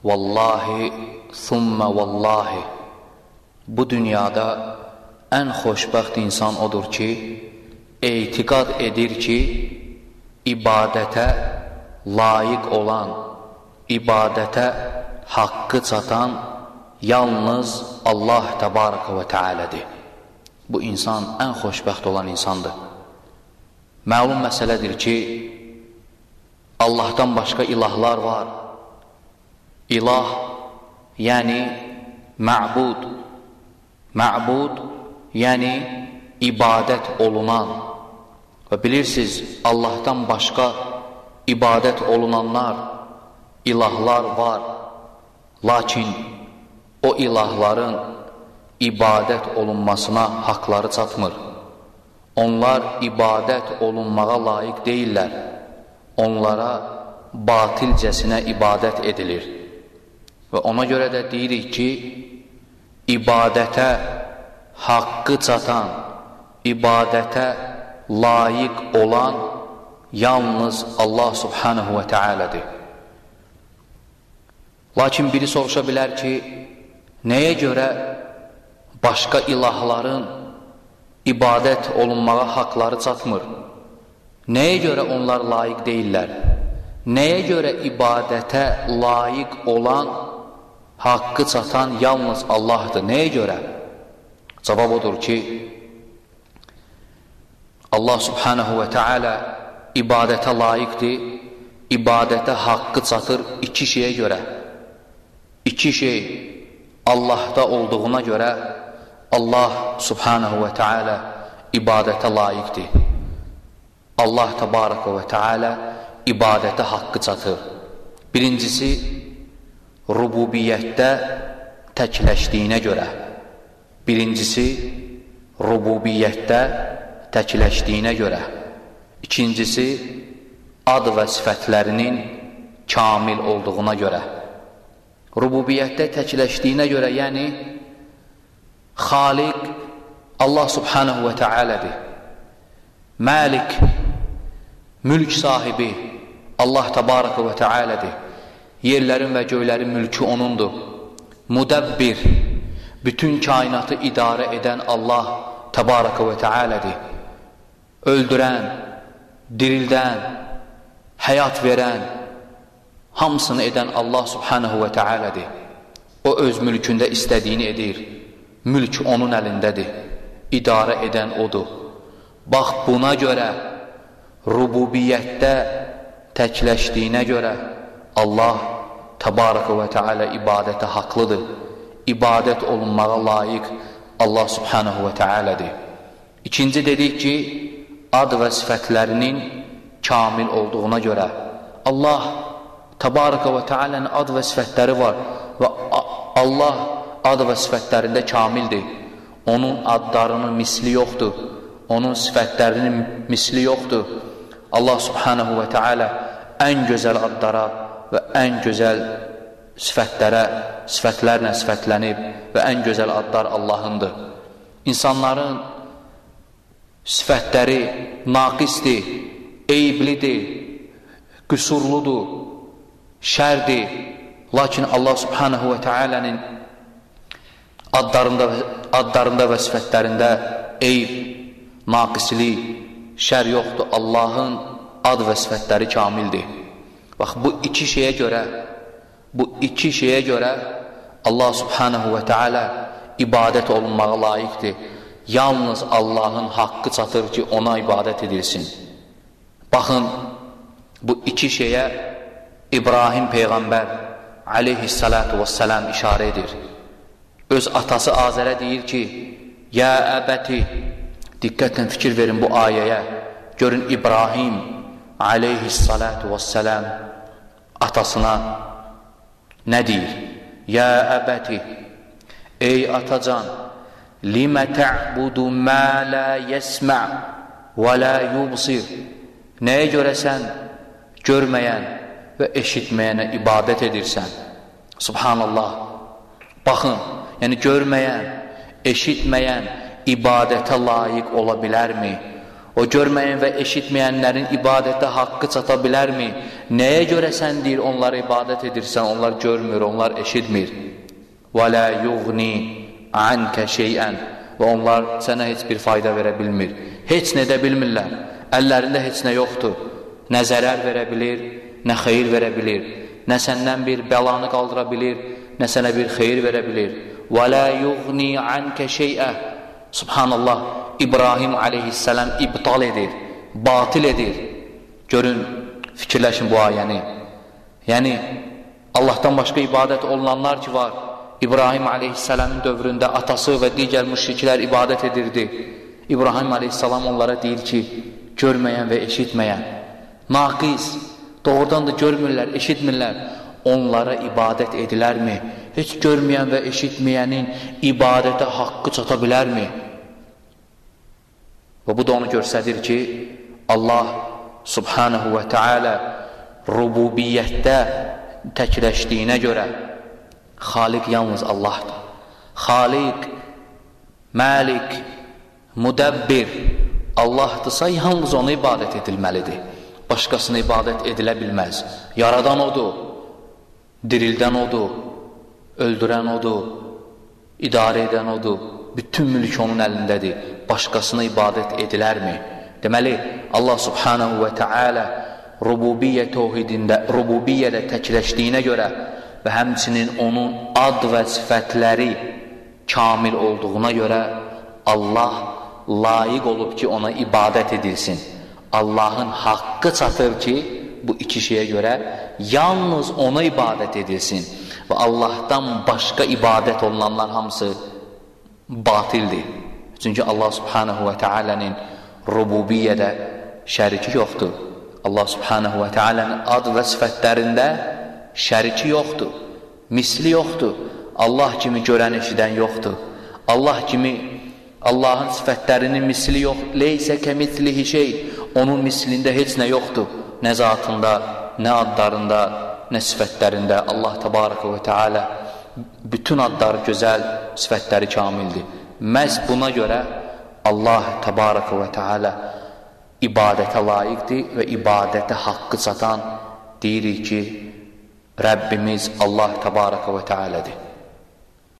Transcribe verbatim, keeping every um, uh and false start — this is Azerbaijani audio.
Vallahi, thumma vallahi, bu dünyada ən xoşbəxt insan odur ki, etiqad edir ki, ibadətə layiq olan, ibadətə haqqı çatan yalnız Allah Təbaraka və Teala'dır. Bu insan ən xoşbəxt olan insandır. Məlum məsələdir ki, Allahdan başqa ilahlar var. İlah, yəni mə'bud. Mə'bud, yəni ibadət olunan. Və bilirsiniz, Allahdan başqa ibadət olunanlar, ilahlar var. Lakin o ilahların ibadət olunmasına haqları çatmır. Onlar ibadət olunmağa layiq deyirlər. Onlara batilcəsinə ibadət edilir. Və ona görə də deyirik ki, ibadətə haqqı çatan, ibadətə layiq olan yalnız Allah Subhanahu və Teala'dır. Lakin biri soruşa bilər ki, nəyə görə başqa ilahların ibadət olunmağa haqları çatmır? Nəyə görə onlar layiq deyirlər? Nəyə görə ibadətə layiq olan, haqqı çatan yalnız Allahdır? Nəyə görə? Cavab odur ki, Allah Subhanahu və Teala ibadətə layiqdir, ibadətə haqqı çatır iki şeyə görə. İki şey Allah'ta olduğuna görə Allah Subhanahu və Teala ibadətə layiqdir. Allah Təbaraka və Teala ibadətə haqqı çatır. Birincisi, rububiyyətdə təkləşdiyinə görə. Birincisi, rububiyyətdə təkləşdiyinə görə. İkincisi, ad və sifətlərinin kamil olduğuna görə. Rububiyyətdə təkləşdiyinə görə, yəni Xaliq Allah Subhanahu və Teala'dır. Məlik, mülk sahibi Allah Təbaraka və Teala'dır. Yerlərin və göylərin mülkü O'nundur. Müdəbbir, bütün kainatı idarə edən Allah Təbaraka və Teala'dır. Öldürən, dirildən, həyat verən, hamısını edən Allah Subhanahu və Teala'dır. O öz mülkündə istədiyini edir. Mülk onun əlindədir. İdarə edən O'dur. Bax, buna görə rububiyyətdə təkləşdiyinə görə Allah Təbaraka və Teala ibadətə haqlıdır. İbadət olunmağa layiq Allah Subhanahu və Teala'dır. İkinci dedik ki, ad və sifətlərinin kamil olduğuna görə Allah Təbaraka və Teala'nın ad və sifətləri var və Allah ad və sifətlərində kamildir. Onun adlarının misli yoxdur. Onun sifətlərinin misli yoxdur. Allah Subhanahu və Teala ən gözəl adlara və ən gözəl sifətlərə, sifətlərlə sifətlənib və ən gözəl adlar Allahındır. İnsanların sifətləri naqisdir, eyblidir, qüsurludur, şərdir. Lakin Allah Subhanahu və Teala'nın adlarında, adlarında və sifətlərində eyb, naqislik, şər yoxdur. Allahın ad və sifətləri kamildir. Bax, bu iki şeyə görə, bu iki şeyə görə Allah Subhanahu və Teala ibadət olunmağa layiqdir. Yalnız Allahın haqqı çatır ki, ona ibadət edilsin. Baxın, bu iki şeyə İbrahim Peyğəmbər aleyhissalatu vesselam işarə edir. Öz atası Azərə deyir ki, ya əbəti, diqqətlə fikir verin bu ayəyə. Görün, İbrahim aleyhissalatu vesselam atasına nə deyir? Ya əbəti, ey atacan, limə tə'budu mə la yəsmə və la yubsir. Nəyə görə sən görməyən və eşitməyənə ibadət edirsən? Subhanallah. Baxın, yəni görməyən, eşitməyən ibadətə layiq ola bilərmi? O görməyən və eşitməyənlərin ibadətə haqqı çata bilərmi? Nəyə görə sən deyir, onlara ibadət edirsən, onlar görmür, onlar eşitmir. وَلَا يُغْنِي عَنْكَ شَيْئًا Və onlar sənə heç bir fayda verə bilmir. Heç nə edə bilmirlər. Əllərində heç nə yoxdur. Nə zərər verə bilir, nə xeyir verə bilir. Nə səndən bir bəlanı qaldıra bilir, nə sənə bir xeyir verə bilir. وَلَا يُغْنِي عَنْكَ شَيْئًا Subhanallah, İbrahim aleyhisselam ibtal edir, batil edir. Görün, fikirləşin bu ayəni. Yəni, Allahdan başqa ibadət olunanlar ki var, İbrahim aleyhisselamın dövründə atası və digər müşriklər ibadət edirdi. İbrahim aleyhisselam onlara deyir ki, görməyən və eşitməyən, naqis, doğrudan da görmürlər, eşitmirlər, onlara ibadət edilərmi? Heç görməyən və eşitməyənin ibadətə haqqı çata bilərmi? Və bu da onu göstərir ki, Allah subhanahu və teala rububiyyətdə təkləşdiyinə görə Xaliq yalnız Allahdır. Xaliq, Məlik, Müdəbbir Allahdırsa yalnız ona ibadət edilməlidir. Başqasına ibadət edilə bilməz. Yaradan odur, dirildən odur, öldürən odur, idarə edən odur. Bütün mülk onun əlindədir. Başqasına ibadət edilərmi? Deməli, Allah subhanahu və teala rububiyyə tövhidində, rububiyyədə təkləşdiyinə görə və həmçinin onun ad və sifətləri kamil olduğuna görə Allah layiq olub ki, ona ibadət edilsin. Allahın haqqı çatır ki, bu iki şeyə görə yalnız ona ibadət edilsin. Və Allahdan başqa ibadət olunanlar hamısı batildir. Çünki Allah subhanahu və teala'nın rububiyyədə şəriki yoxdur. Allah subhanahu və teala'nın ad və sifətlərində şəriki yoxdur. Misli yoxdur. Allah kimi görən eşidən yoxdur. Allah kimi Allahın sifətlərinin misli yox. Leysə kəmitlihi şey. Onun mislində heç nə yoxdur. Nə zatında, nə adlarında, nə sifətlərində. Allah təbarəkə və teala bütün adları gözəl, sifətləri kamildir. Məhz buna görə Allah təbarəkə və teala ibadətə layiqdir və ibadətə haqqı çatan deyirik ki, Rəbbimiz Allah təbarəkə və tealadır.